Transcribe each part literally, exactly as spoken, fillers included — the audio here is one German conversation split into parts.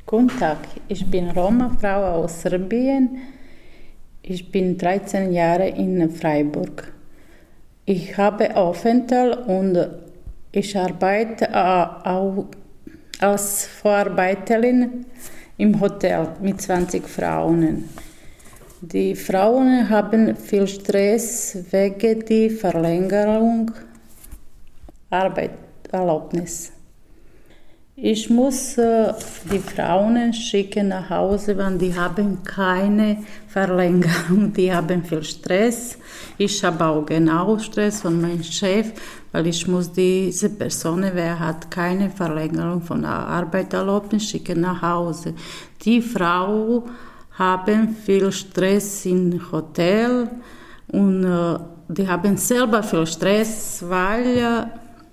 Guten Tag, ich bin Roma-Frau aus Serbien. Ich bin dreizehn Jahre in Freiburg. Ich habe Aufenthalt und ich arbeite auch als Vorarbeiterin im Hotel mit zwanzig Frauen. Die Frauen haben viel Stress wegen der Verlängerung Arbeitserlaubnis. Ich muss äh, die Frauen schicken nach Hause, weil die haben keine Verlängerung, die haben viel Stress. Ich habe auch genau Stress von meinem Chef, weil ich muss diese Person, wer hat keine Verlängerung von der Arbeitserlaubnis, schicken nach Hause. Die Frau haben viel Stress im Hotel und äh, die haben selber viel Stress, weil äh,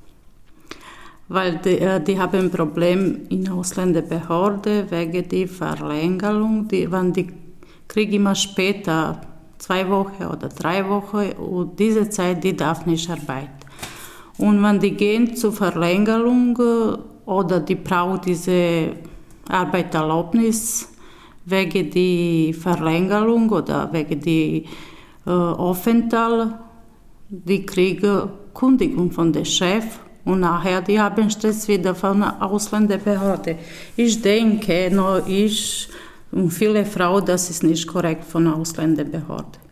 weil die, die haben ein Problem in der Ausländerbehörde wegen der Verlängerung. Die, wenn die kriegen immer später, zwei Wochen oder drei Wochen, und diese Zeit, die darf nicht arbeiten. Und wenn die gehen zur Verlängerung oder die braucht diese Arbeitserlaubnis wegen der Verlängerung oder wegen der äh, Aufenthalt, die kriegen Kündigung von dem Chef. Und nachher, die haben Stress wieder von der Ausländerbehörde. Ich denke, nur ich und viele Frauen, das ist nicht korrekt von der Ausländerbehörde.